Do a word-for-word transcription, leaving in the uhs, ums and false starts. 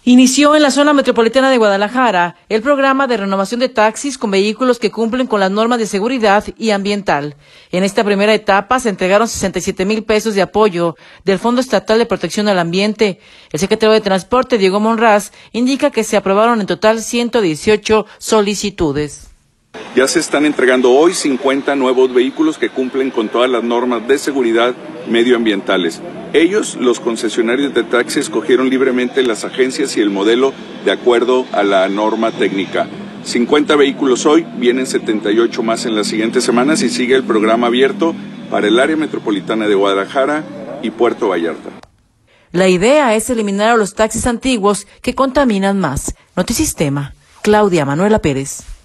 Inició en la zona metropolitana de Guadalajara el programa de renovación de taxis con vehículos que cumplen con las normas de seguridad y ambiental. En esta primera etapa se entregaron sesenta y siete mil pesos de apoyo del Fondo Estatal de Protección al Ambiente. El secretario de Transporte, Diego Monraz, indica que se aprobaron en total ciento dieciocho solicitudes. Ya se están entregando hoy cincuenta nuevos vehículos que cumplen con todas las normas de seguridad medioambientales. Ellos, los concesionarios de taxi, escogieron libremente las agencias y el modelo de acuerdo a la norma técnica. cincuenta vehículos hoy, vienen setenta y ocho más en las siguientes semanas y sigue el programa abierto para el área metropolitana de Guadalajara y Puerto Vallarta. La idea es eliminar a los taxis antiguos que contaminan más. Notisistema, Claudia Manuela Pérez.